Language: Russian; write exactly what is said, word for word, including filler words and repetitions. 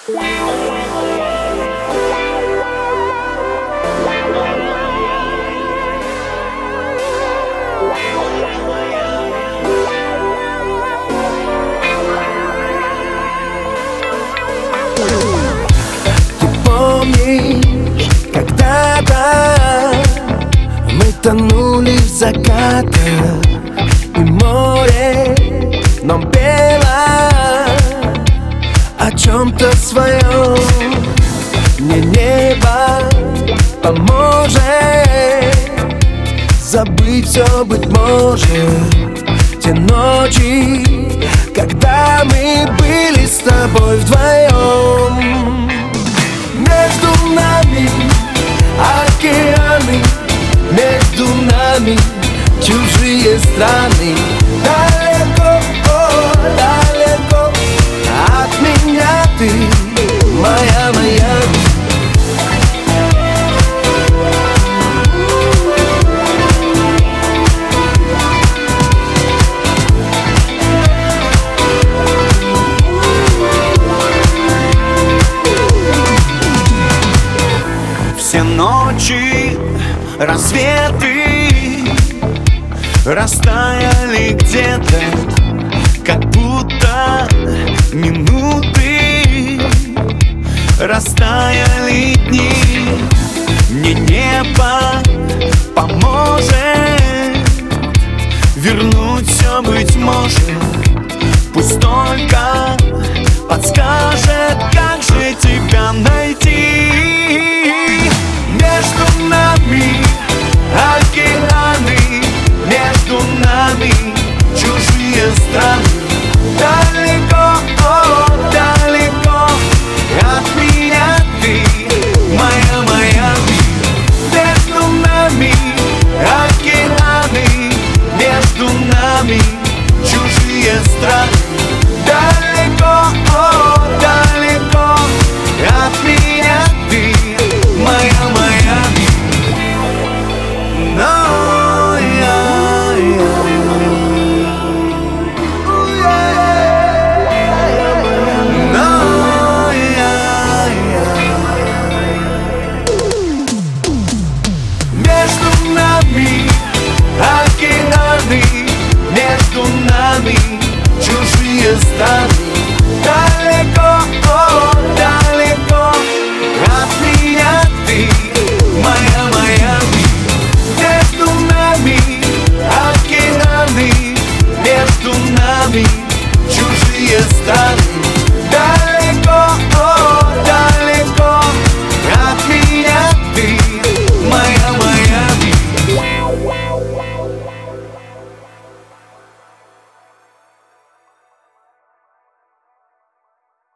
Ты помнишь, когда-то мы тонули в закатах, и море нам пело о чем-то своем. Мне небо поможет забыть все, быть может, те ночи, когда мы были с тобой вдвоем. Между нами океаны, между нами чужие страны. Далеко, о, далеко от меня ты, моя, моя. Все ночи, рассветы растаяли где-то, как будто минуты, растаяли дни. Мне небо поможет вернуть все, быть может, пусть только подскажет, как же тебя найти.